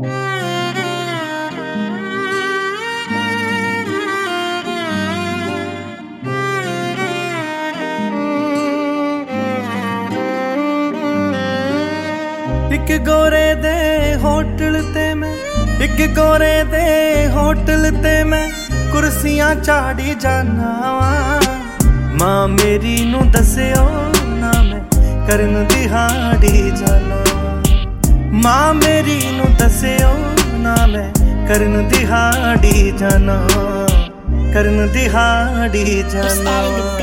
एक गोरे दे होटल ते मैं, एक गोरे दे होटल ते मैं कुर्सियां झाड़ी जाना वा। मां मेरी नू दस्सिओ ना मैं करन दिहाड़ी जाना। मां मेरी नू दस्सिओ ना मैं करन दिहाड़ी जाना, करन दिहाड़ी जाना।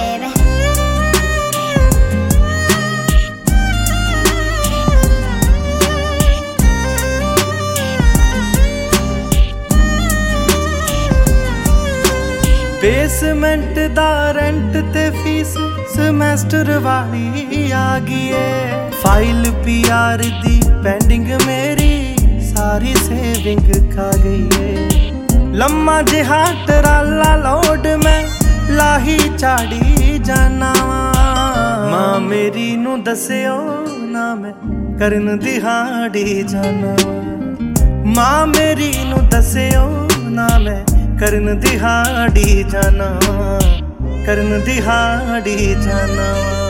बेसमेंट दा रेंट ते फीस सेमेस्टर वाली आ गई है। फाइल पीआर दी पेंडिंग मेरी सारी सेविंग खा गई है। लम्मा जिहा टराला लोड मैं लाही झाड़ी जाना। मां मेरी नू दस्सिओ ना मैं करन दिहाड़ी जाना। मां मेरी नू दस्सिओ ना मैं करन दिहाड़ी जाना, करन दिहाड़ी जाना।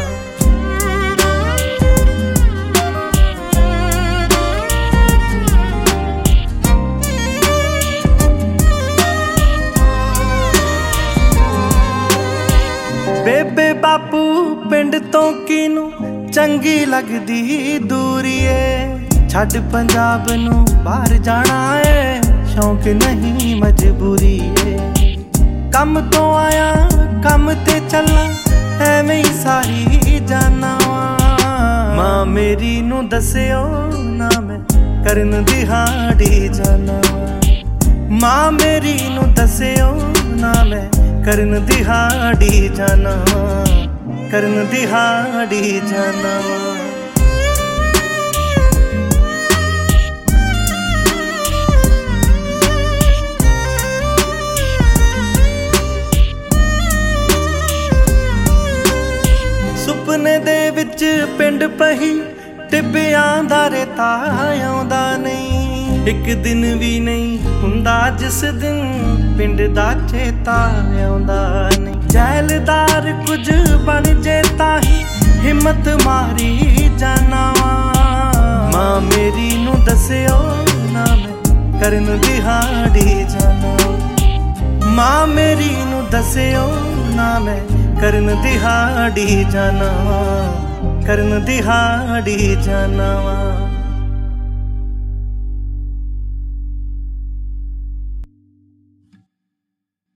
बेबे बापू पिंड तो किनू चंगी लगदी दूरी है। छड़ पंजाब नू बाहर जाना है, शौक नहीं मजबूरी है। कम तो आया कम ते चला एवें ही सारी जाना। मां मेरी नू दस्सिओ ना मैं करन दिहाड़ी जाना। मां मेरी नू दस्सिओ ना मैं करन दिहाड़ी जाना, करन दिहाड़ी जाना। सुपने दे विच पिंड पही टिब्बियां दा रेता आउंदा नहीं। एक दिन भी नहीं हुंदा जिस दिन पिंड दा चेता आउंदा नहीं। जैलदार कुछ बन जे ताही हिम्मत मारी जाना। मां मेरी नू दस्सिओ ना मैं करन दिहाड़ी जाना। मां मेरी नू दस्सिओ ना मैं करन दिहाड़ी जाना, करन दिहाड़ी जाना।